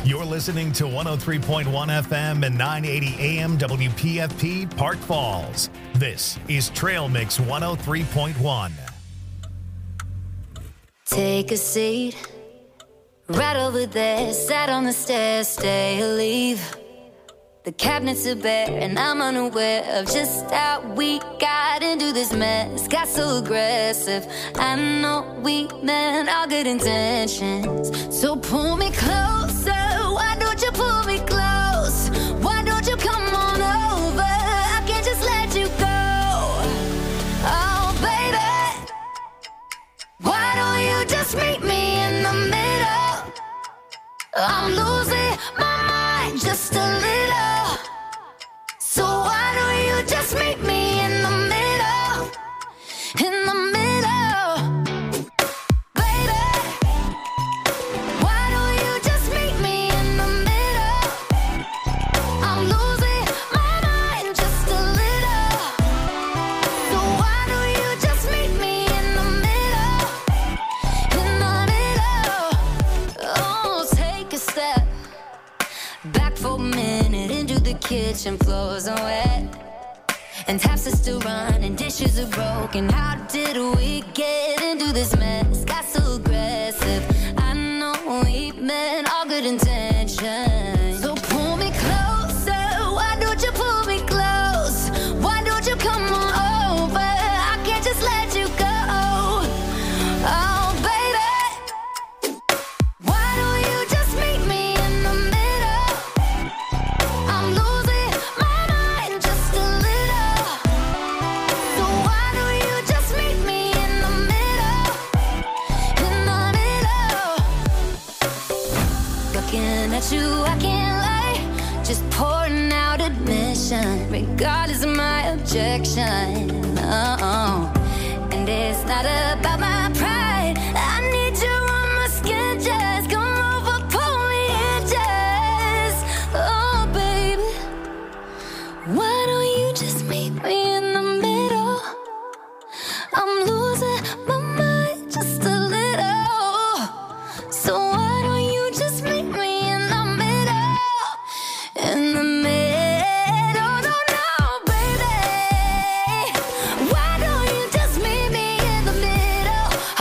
You're listening to 103.1 FM and 980 AM WPFP Park Falls. This is Trail Mix 103.1. Take a seat right over there. Sat on the stairs, stay or leave. The cabinets are bare and I'm unaware of just how we got into this mess. Got so aggressive. I know we meant all good intentions. So pull me closer. Why don't you pull me close? Why don't you come on over? I can't just let you go. Oh, baby, why don't you just meet me in the middle? I'm losing my mind just a little. So why don't you just meet me in the middle? In the middle, baby. Why don't you just meet me in the middle? I'm losing my mind just a little. So why don't you just meet me in the middle? In the middle. Oh, take a step back for a minute into the kitchen. Floors are wet and taps are still running, dishes are broken. How did we get into this mess? Got so aggressive. I know we meant all good intentions. So pull me closer. Why don't you pull me close? Why don't you come on over? I can't just let you go. Oh, baby, why don't you just meet me in the middle? I'm losing my mind just a little. So why don't you just meet me in the middle? In the middle. Looking at you, I can't lie. Just pouring out admission, regardless of my objection. Oh, and it's not about my pride. I need you on my skin, just come over, pull me in, just. Oh, baby, why don't you just meet me in the middle? I'm losing my mind just a little. So why don't you just meet me in the middle? In the middle, no, baby. Why don't you just meet me in the middle?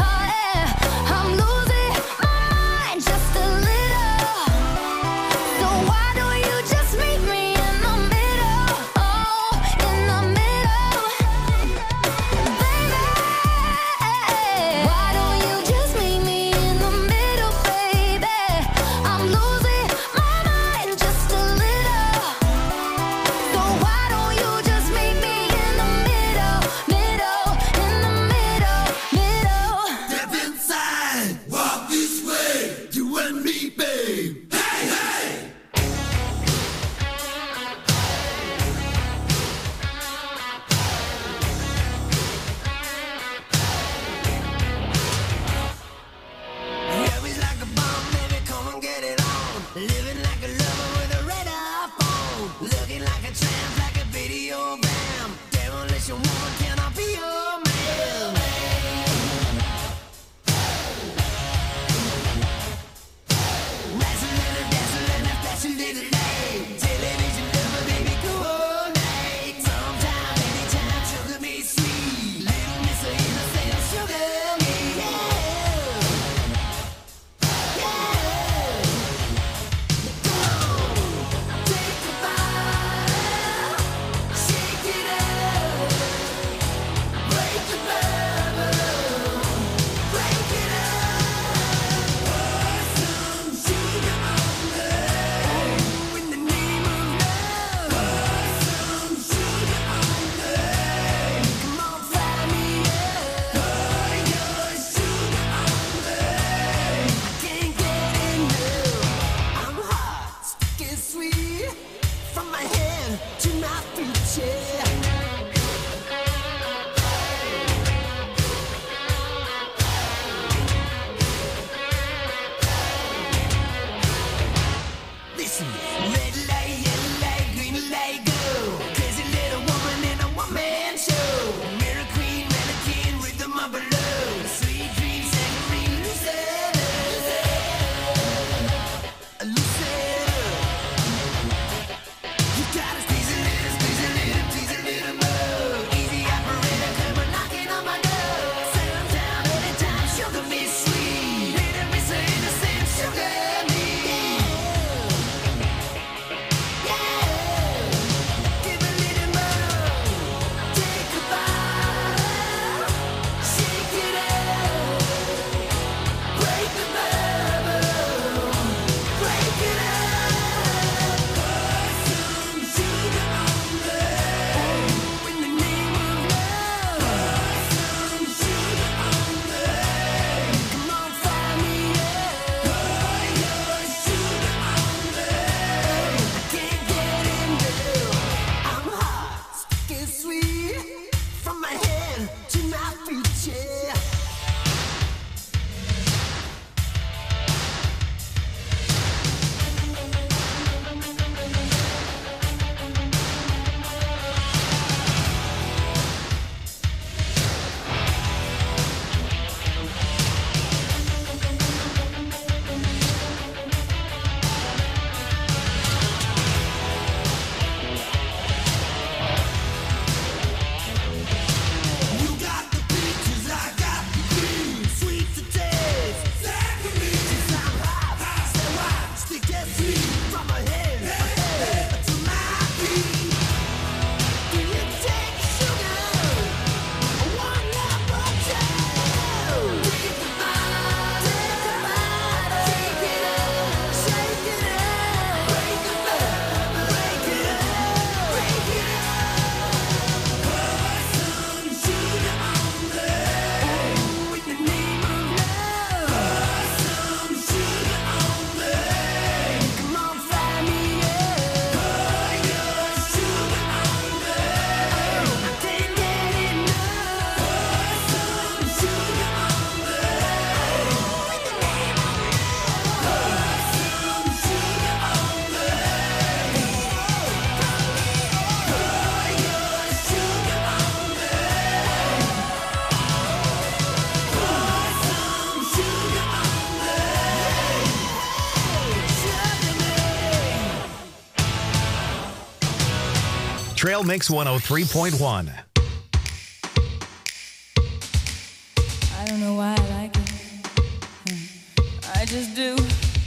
Trail Mix 103.1. I don't know why I like it. I just do.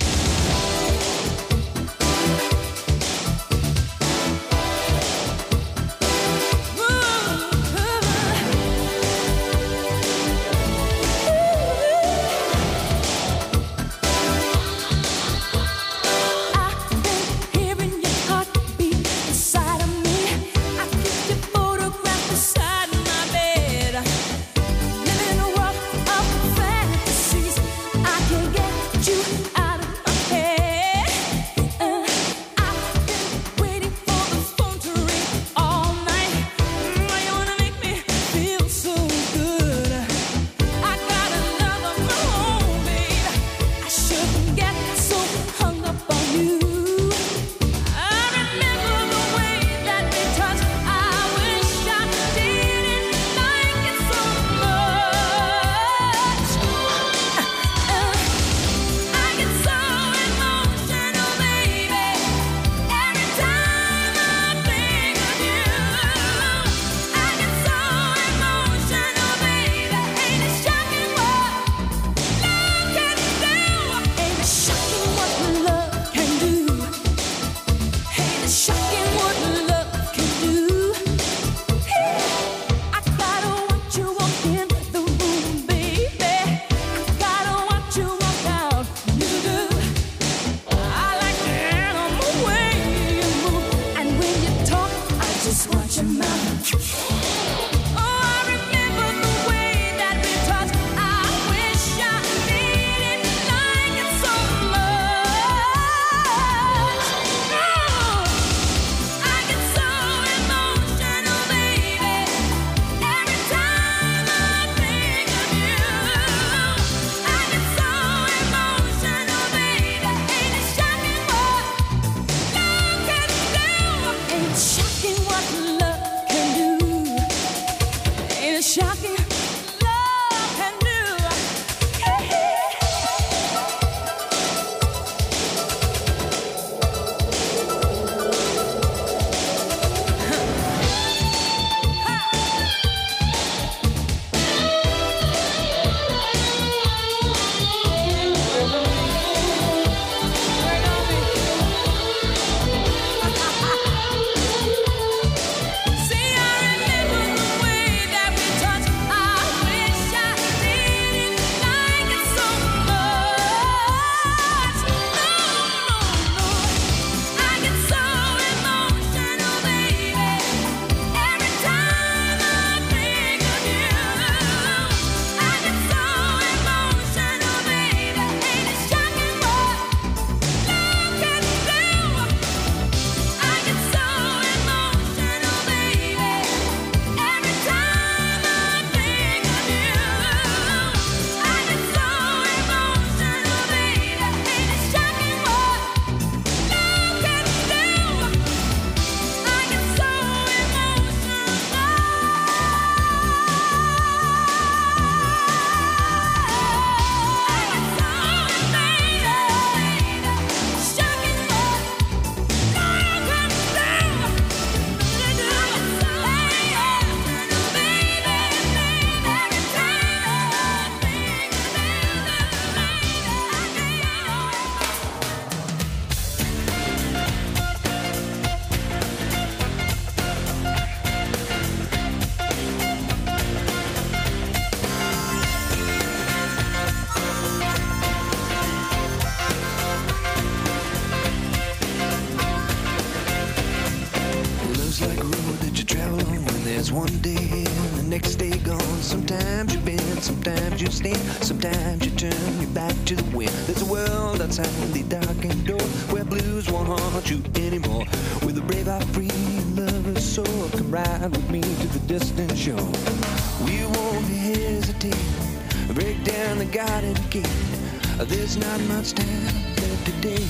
There's one day and the next day gone. Sometimes you bend, sometimes you stand, sometimes you turn your back to the wind. There's a world outside the darkened door where blues won't haunt you anymore. With a brave heart free and lover's soul, come ride with me to the distant shore. We won't hesitate, break down the garden gate. There's not much time left today.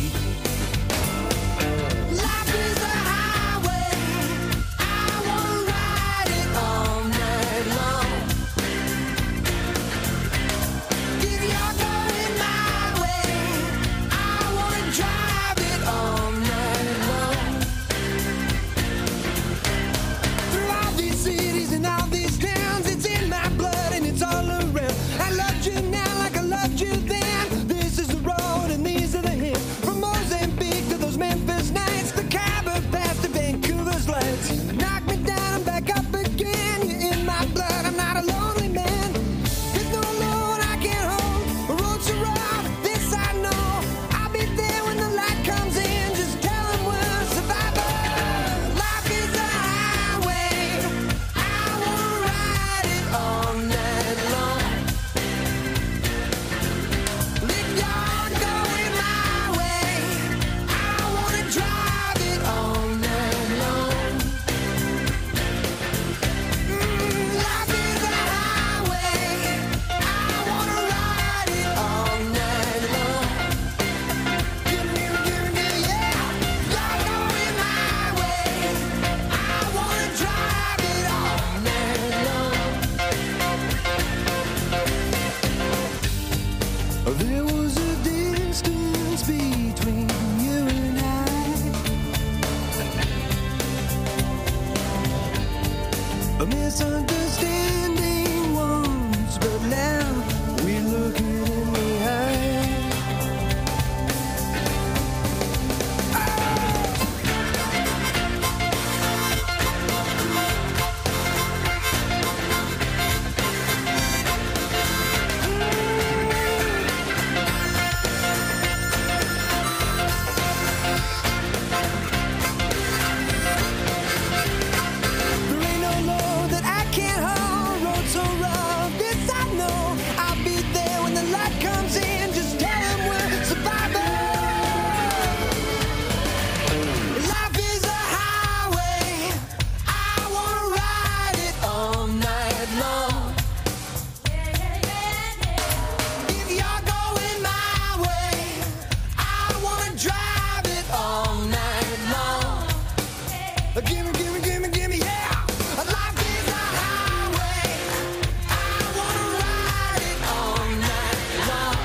drive it all night long. Gimme, gimme, gimme, gimme, yeah. Life is a highway. I wanna ride it all night long.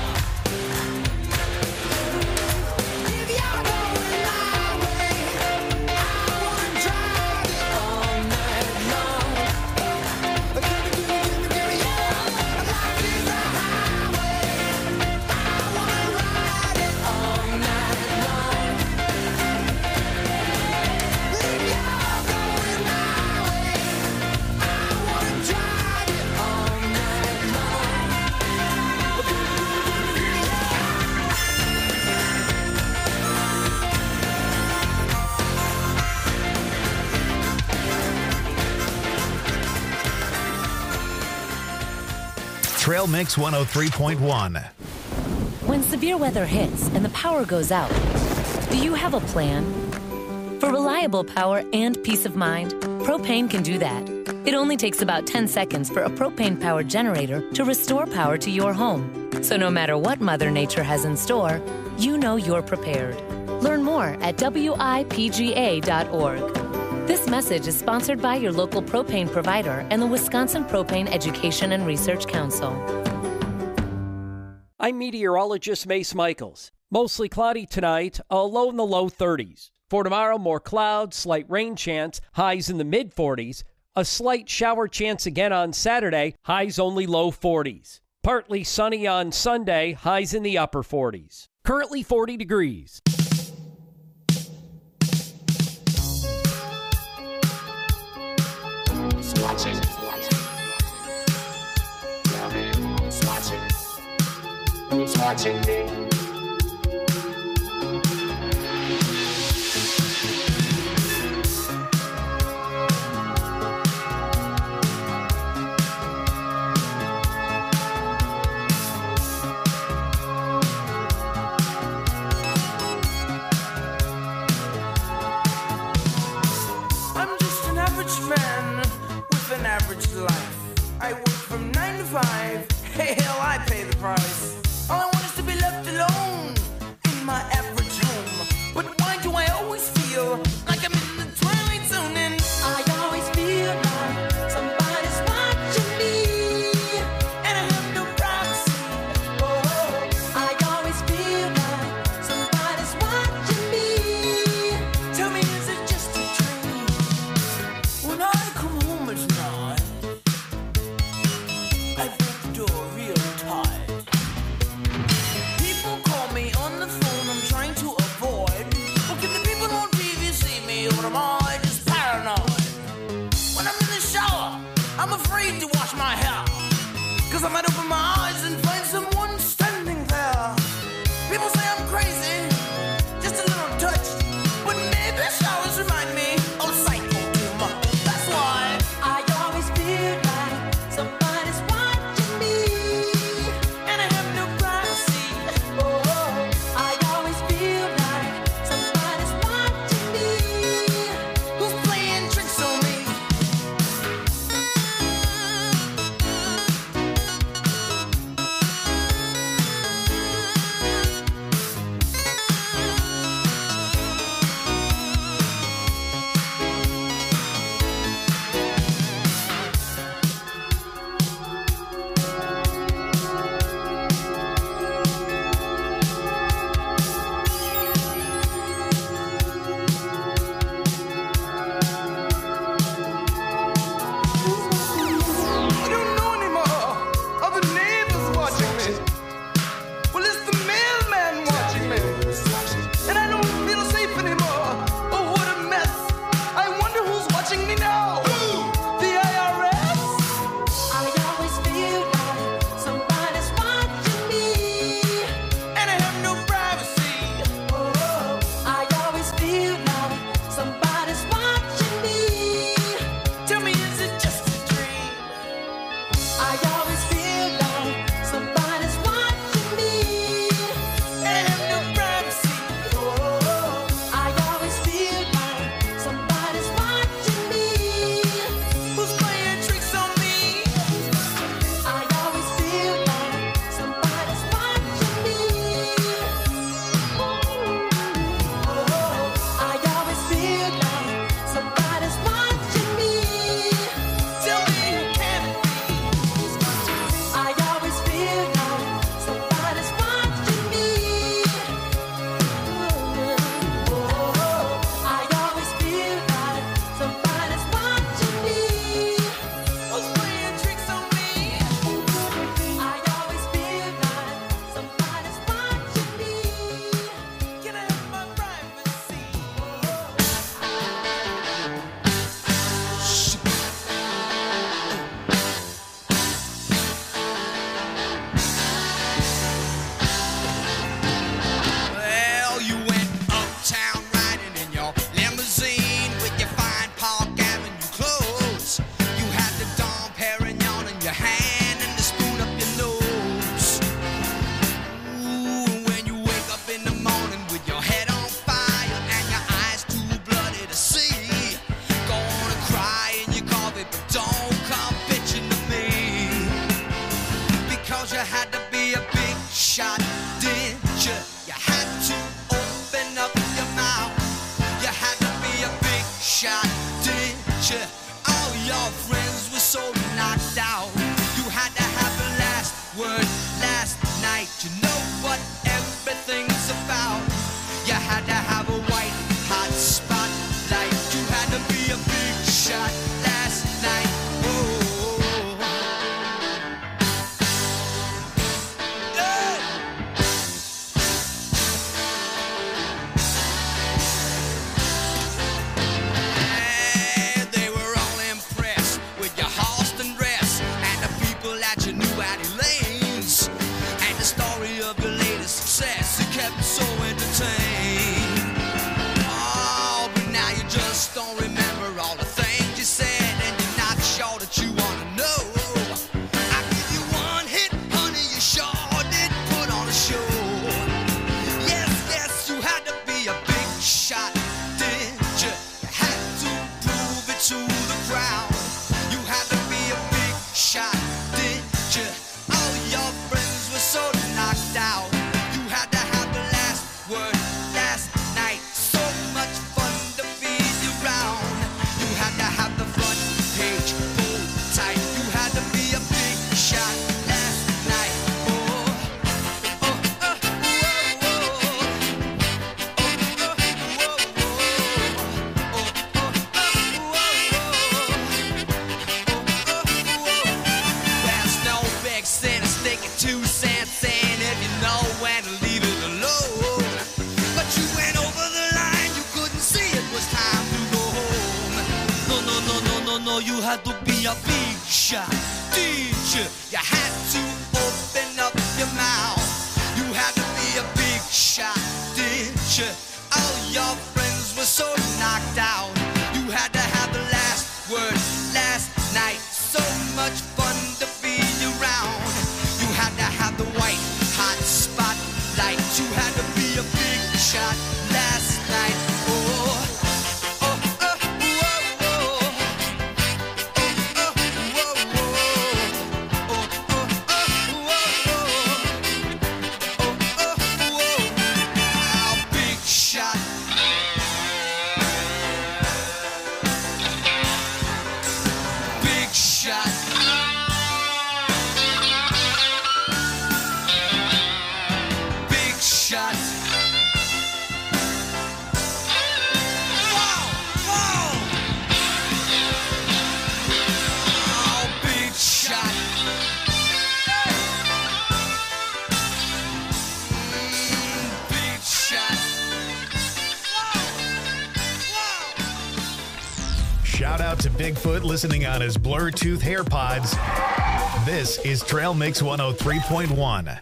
If you're going my way, I wanna drive it all night long. Gimme, gimme, gimme, gimme, yeah. Life is a highway. I wanna ride it all night long. If you're going my way, I wanna drive it all night long. Trail Mix 103.1. When severe weather hits and the power goes out, do you have a plan? For reliable power and peace of mind, Propane can do that. It only takes about 10 seconds for a propane-powered generator to restore power to your home. So no matter what Mother Nature has in store, you know you're prepared. Learn more at WIPGA.org. This message is sponsored by your local propane provider and the Wisconsin Propane Education and Research Council. I'm meteorologist Mace Michaels. Mostly cloudy tonight, a low in the low 30s. For tomorrow, more clouds, slight rain chance, highs in the mid-40s. A slight shower chance again on Saturday, highs only low 40s. Partly sunny on Sunday, highs in the upper 40s. Currently 40 degrees. Who's watching me? I'm just an average man with an average life. I work from 9 to 5. Hey, hell, I pay the price. All I want is to be left alone you had to be a big shot teacher. You had to open up your mouth. You had to be a big shot teacher. All your friends were so knocked out. You had to have the last word last night. So much fun to be around. You had to have the white hot spotlight. You had to be a big shot last night. Shout out to Bigfoot listening on his Bluetooth AirPods. This is Trail Mix 103.1.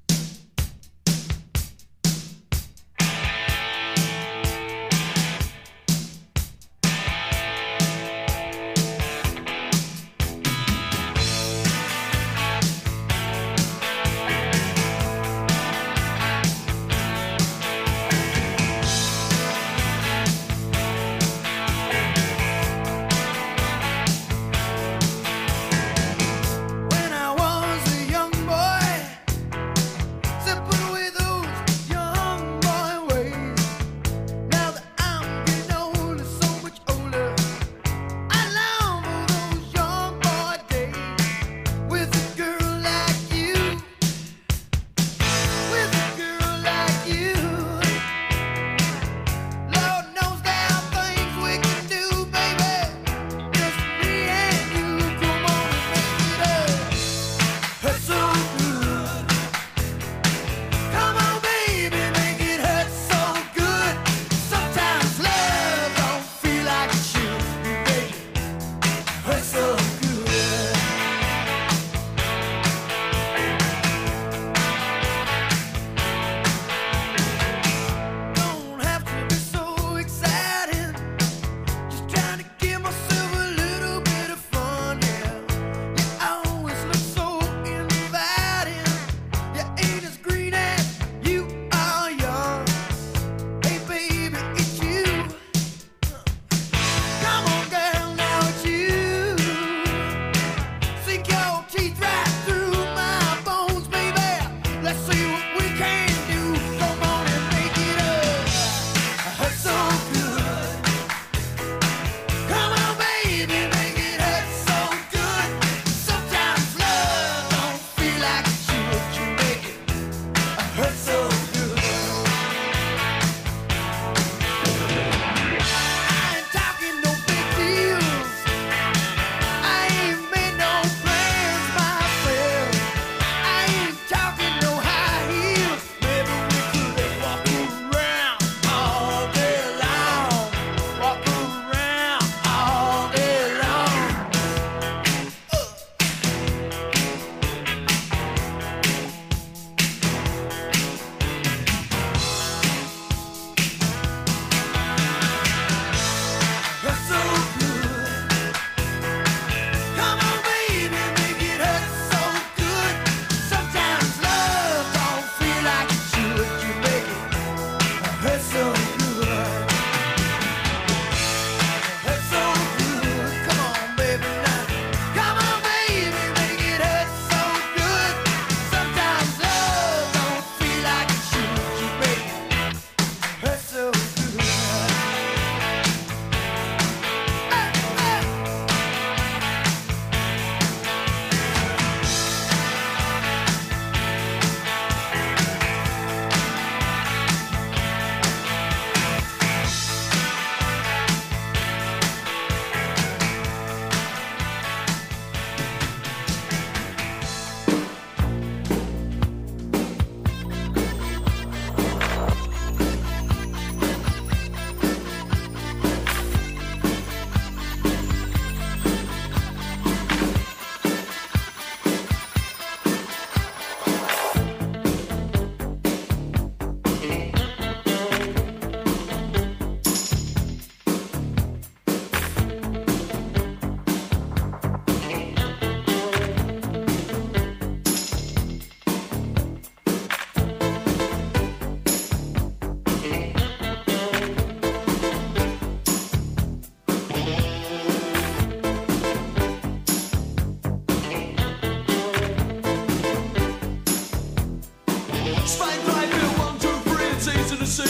When I was a young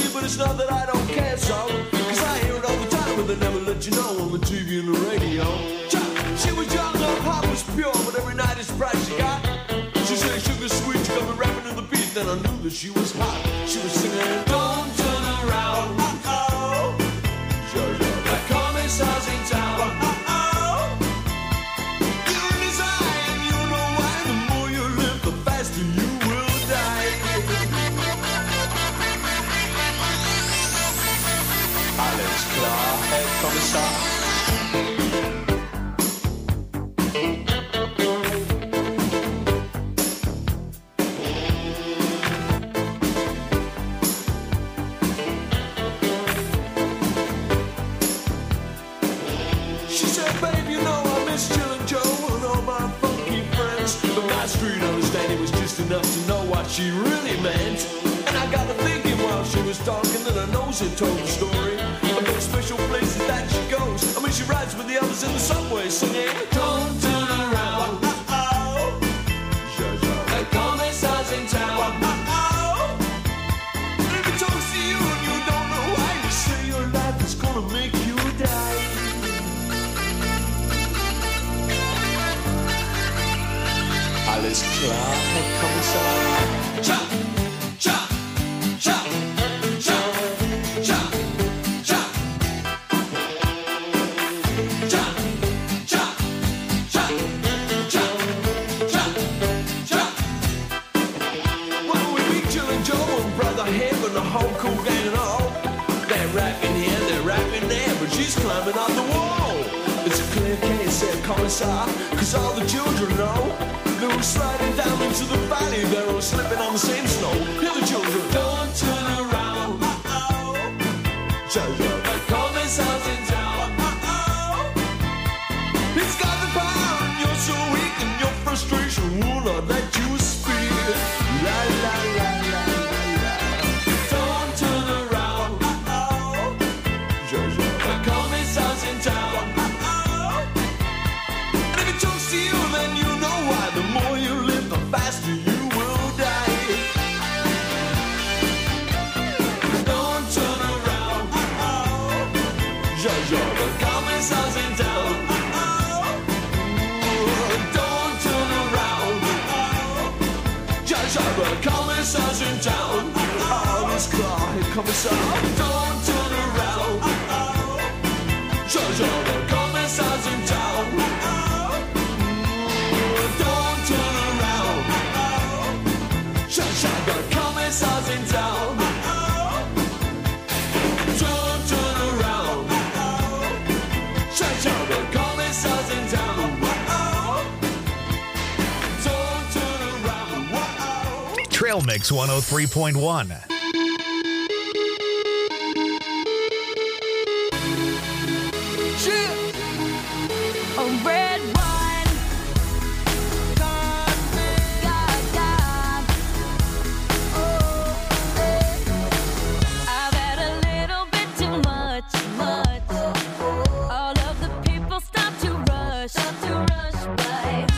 me, but it's not that I don't care, so. Cause I hear it all the time, but they never let you know on the TV and the radio. She was young, her heart was pure, but every night it's price she got. She said sugar sweet, she got me rapping to the beat, then I knew that she was hot. She was singing, don't turn around, uh-oh. That commissar's in town, uh-oh. You're in his eye, and you know why. The more you live, the faster you will die. Alles klar, Herr Kommissar. Enough to know what she really meant. And I got to thinking while she was talking that her nose had told the story of those special places that she goes. I mean, she rides with the others in the subway singing, don't turn around, uh-oh. The commissar's in town, uh-oh. And if he talks to you and you don't know why, you say your life is gonna make you die. Alles klar, Herr Kommissar. Cha, cha, cha, cha, cha, cha. Cha, cha, cha, cha, cha, cha. Well, we meet Jill and Joe and Brother Hib and the whole cool gang and all. They're rapping here, they're rapping there, but she's climbing up the wall. It's a clear case, Herr Kommissar, cause all the children know. They were sliding down into the valley, they were slipping on the same snow. Hear the children, don't turn around, uh-oh. The commissar's in town, uh-oh. He's got the power and you're so weak and your frustration will not let you speak. La la la la la la. Don't turn around, uh-oh. The commissar's in town, uh-oh. And if he talks to you, then you know why. The more you live, the faster you will die. Don't turn around, uh-oh. The commissar's in town, uh-oh. Don't turn around, uh-oh. The commissar's in town, uh-oh. Alles klar, Herr Kommissar. Don't turn around, uh-oh. The commissar's in town, uh-oh. Don't turn around, uh-oh. The commissar's in town, uh-oh. Don't turn around, uh-oh. The commissar's in town, uh-oh. Don't turn around, uh-oh. Trail Mix 103.1.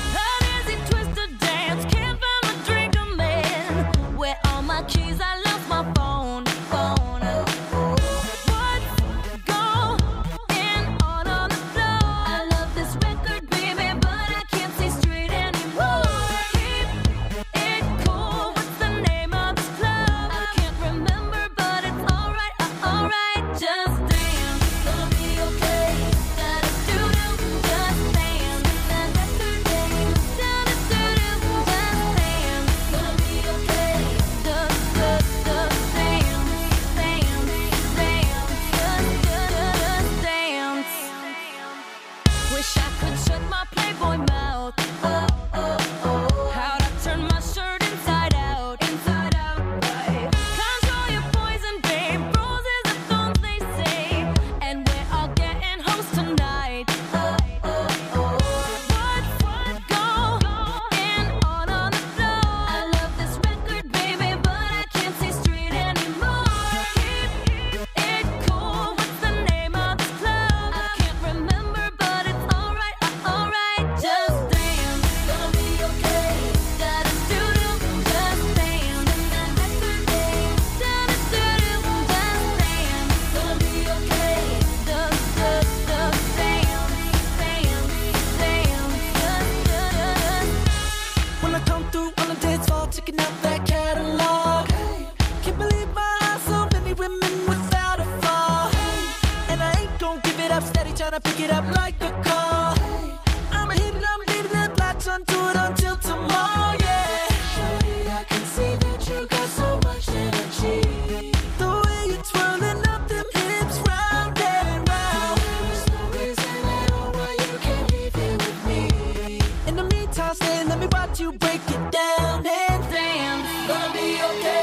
Keys, I lost my pick it up like a call. I'm leaving that lights onto it until tomorrow, yeah. Shorty, I can see that you got so much energy. The way you're twirling up them hips round and round. There's no reason at all why you can't leave here with me. In the meantime, stay, let me watch you break it down and damn, gonna be okay.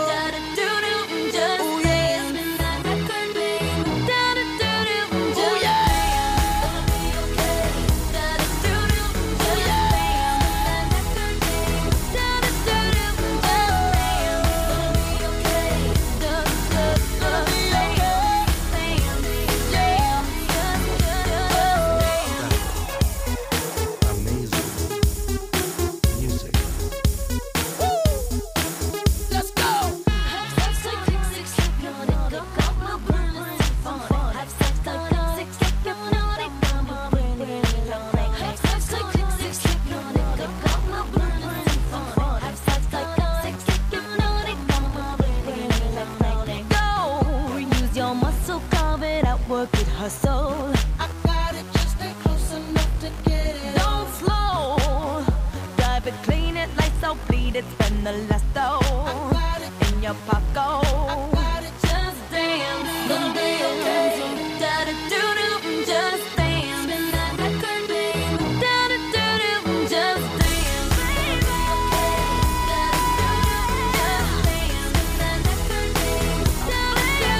Work it, hustle. I got it, just stay close enough to get it. Don't slow. Drive it, clean it, lights out, bleed it, spend the last dough. I got it in your pocket. I got it, just dance. Gonna be okay. Da da do do, just dance. Spin that record, babe. Da da do do, just dance. Baby, okay. Da da do do, just dance. Spin that record, babe. Da da do do,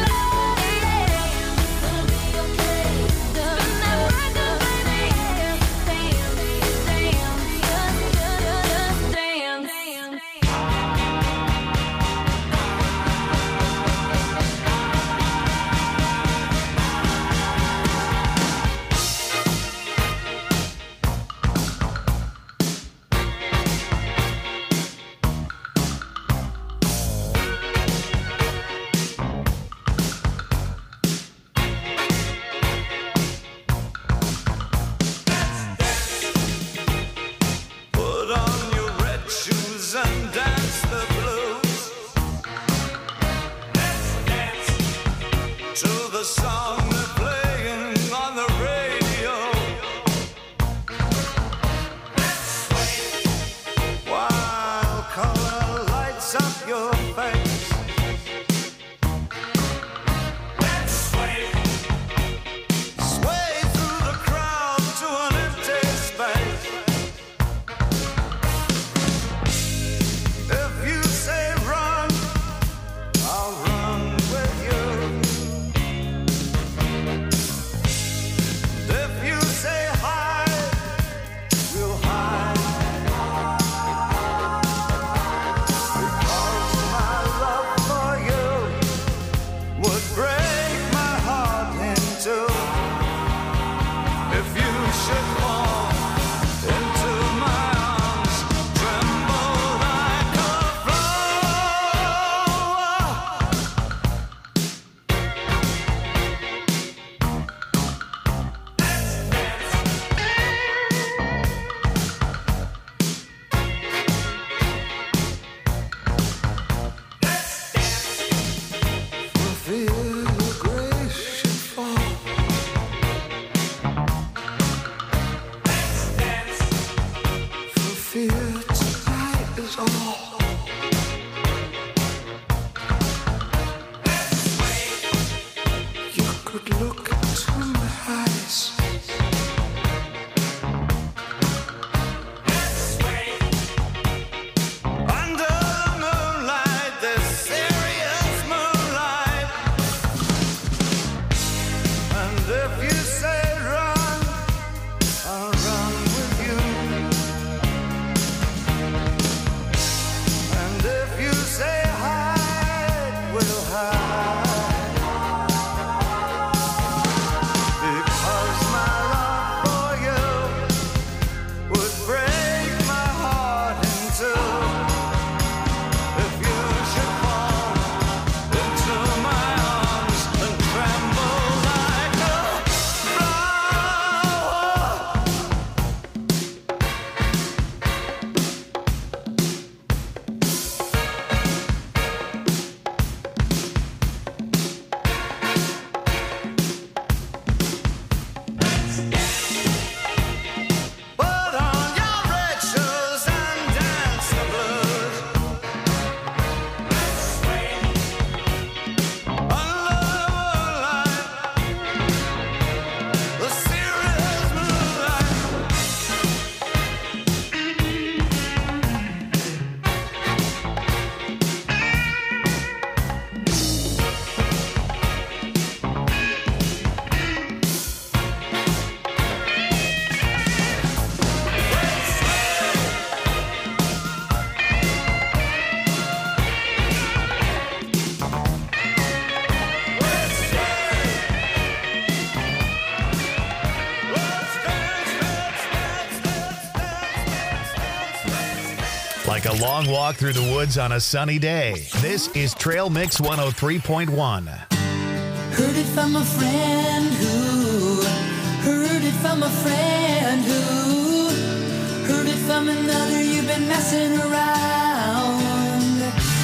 like a long walk through the woods on a sunny day. This is Trail Mix 103.1. Heard it from a friend who heard it from a friend who heard it from another. You've been messing around.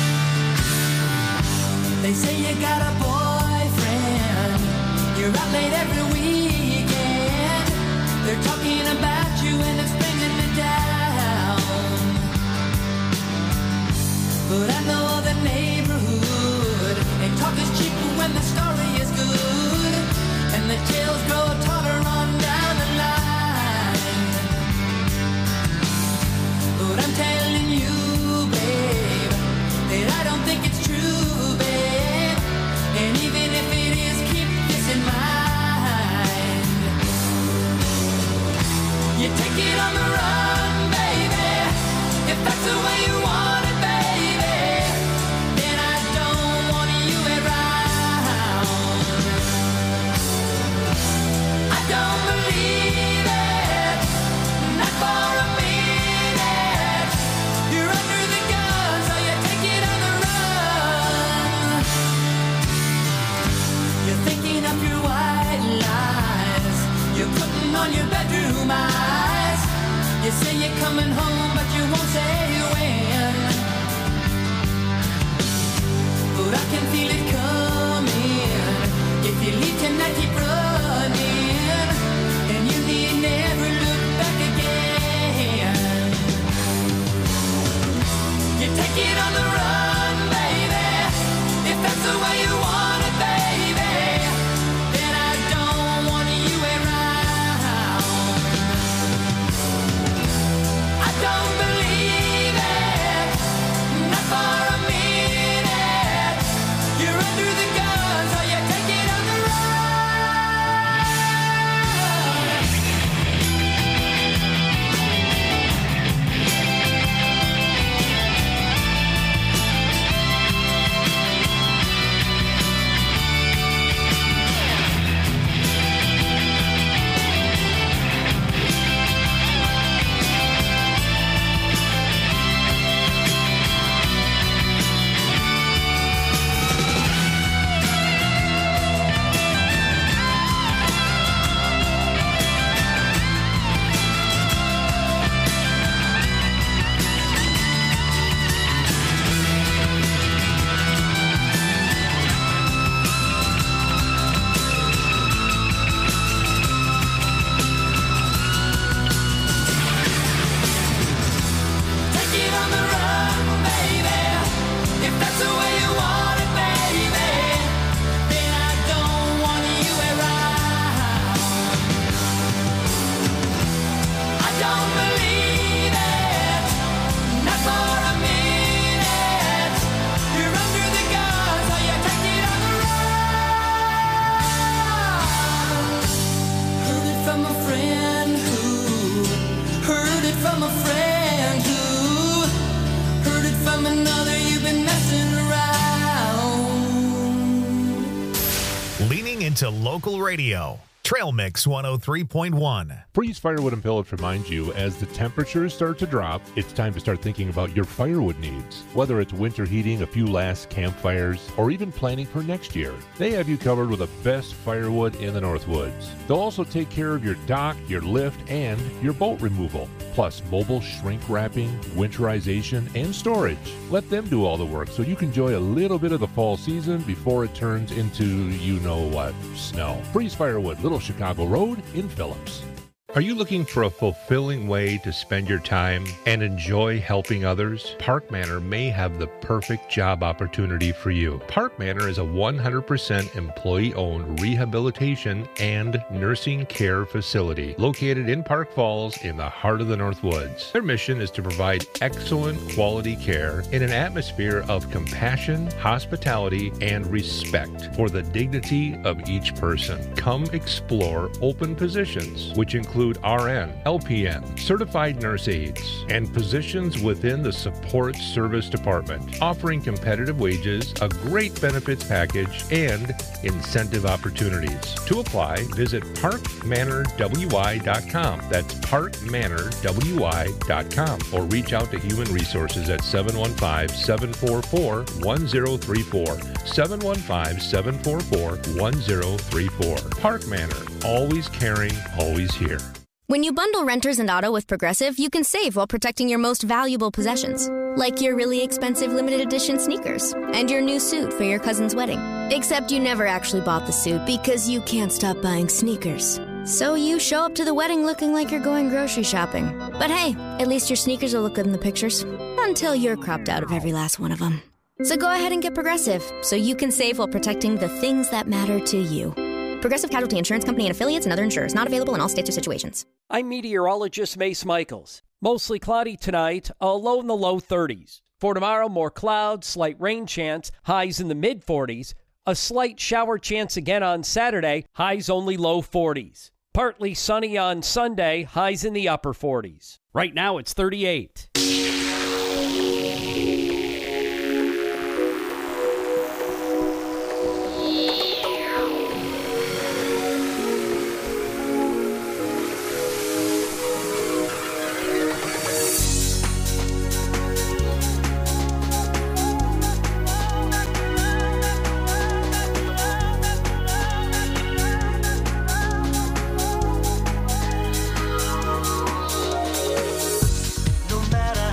They say you got a boyfriend. You're out late every weekend. They're talking about you and it's bringing me down. But I know the neighborhood, and talk is cheap when the story is good, and the tales grow taller on down the line. But I'm telling you, babe, that I don't think it's true, babe. And even if it is, keep this in mind. You take it on the run, baby, if that's the way you want it, baby. Then I don't want you around. I don't believe it, not for a minute. You're under the gun, so you take it on the run. You're thinking up your white lies. You're putting on your bedroom eyes. You say you're coming home, but you won't say when. But I can feel it coming. If you leave tonight, keep running, and you need never look back again. You take it on the run, baby, if that's the way you want it, baby. Then I don't want you around. I don't believe it, not for a minute. You're under the gun, so you take it on the run. Take it on the run, baby, if that's the way you want it, baby. Then I don't want you around. I don't believe it, not for a minute. You're under the gun, so you take it on the run. Heard it from a friend who heard it from a friend who heard it from another. You've been messing around. Leaning into local radio. Trail Mix 103.1. Freeze Firewood and Pellets reminds you as the temperatures start to drop, it's time to start thinking about your firewood needs. Whether it's winter heating, a few last campfires, or even planning for next year, they have you covered with the best firewood in the Northwoods. They'll also take care of your dock, your lift, and your boat removal, plus mobile shrink wrapping, winterization, and storage. Let them do all the work so you can enjoy a little bit of the fall season before it turns into you-know-what, snow. Freeze Firewood, Little Chicago Road in Phillips. Are you looking for a fulfilling way to spend your time and enjoy helping others? Park Manor may have the perfect job opportunity for you. Park Manor is a 100% employee-owned rehabilitation and nursing care facility located in Park Falls in the heart of the Northwoods. Their mission is to provide excellent quality care in an atmosphere of compassion, hospitality, and respect for the dignity of each person. Come explore open positions, which include include RN, LPN, certified nurse aides, and positions within the support service department, offering competitive wages, a great benefits package, and incentive opportunities. To apply, visit parkmanorwy.com. That's parkmanorwy.com, or reach out to Human Resources at 715-744-1034. 715-744-1034. Park Manor, always caring, always here. When you bundle renters and auto with Progressive, you can save while protecting your most valuable possessions, like your really expensive limited edition sneakers and your new suit for your cousin's wedding. Except you never actually bought the suit because you can't stop buying sneakers. So you show up to the wedding looking like you're going grocery shopping. But hey, at least your sneakers will look good in the pictures, until you're cropped out of every last one of them. So go ahead and get Progressive, so you can save while protecting the things that matter to you. Progressive Casualty Insurance Company and affiliates and other insurers. Not available in all states or situations. I'm meteorologist Mace Michaels. Mostly cloudy tonight, a low in the low 30s. For tomorrow, more clouds, slight rain chance, highs in the mid-40s. A slight shower chance again on Saturday, highs only low 40s. Partly sunny on Sunday, highs in the upper 40s. Right now, it's 38. No matter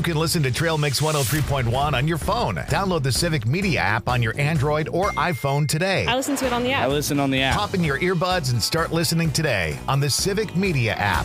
can listen to Trail Mix 103.1 on your phone. Download the Civic Media app on your Android or iPhone today. I listen to it on the app. I listen on the app. Pop in your earbuds and start listening today on the Civic Media app.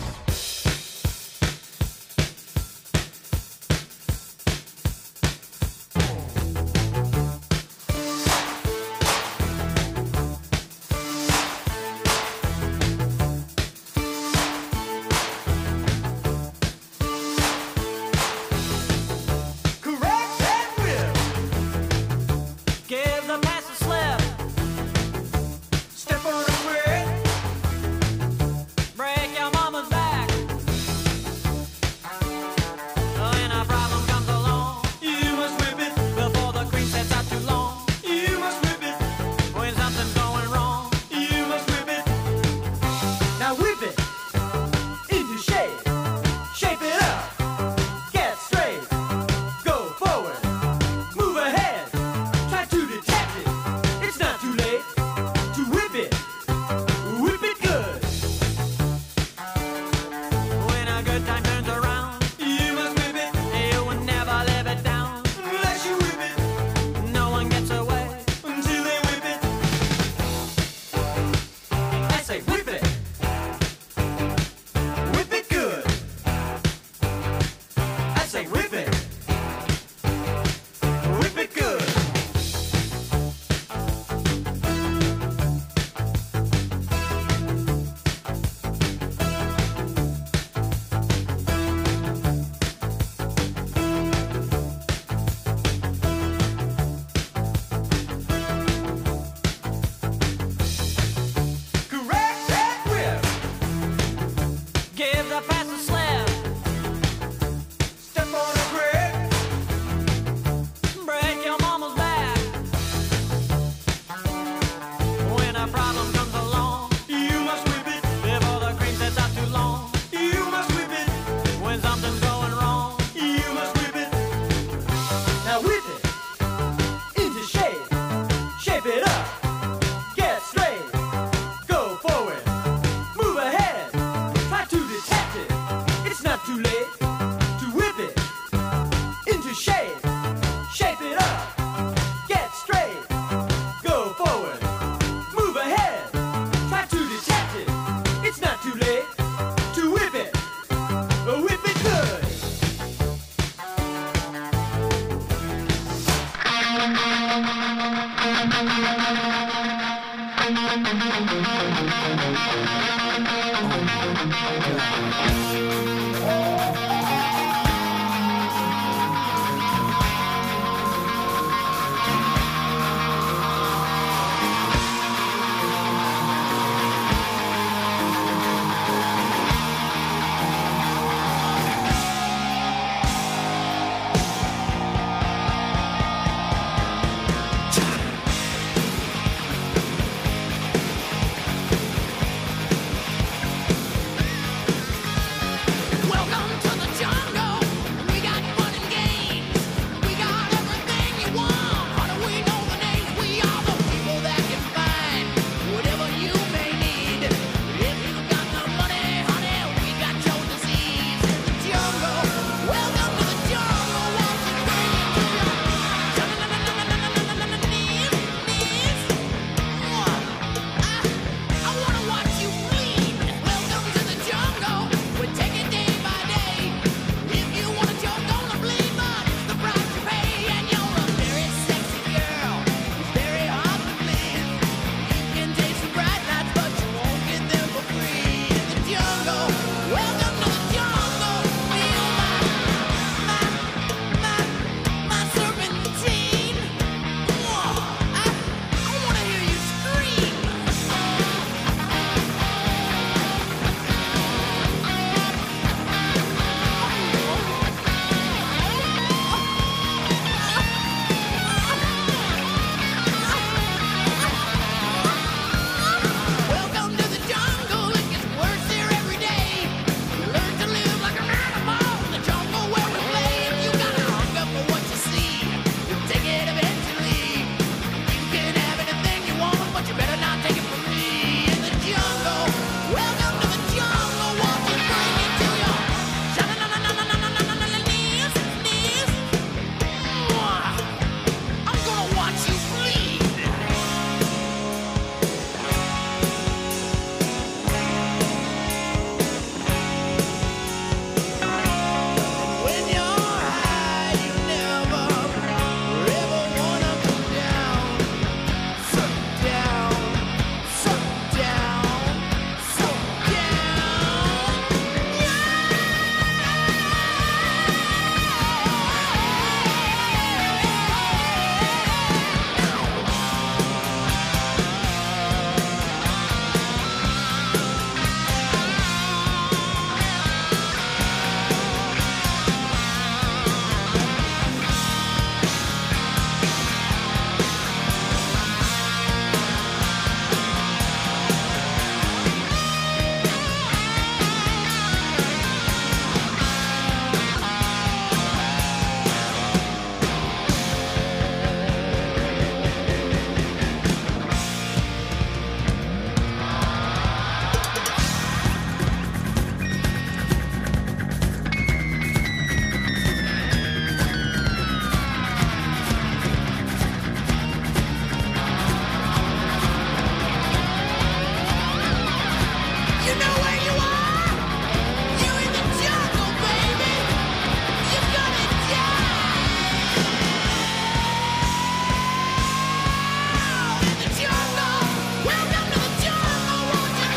Oh my God.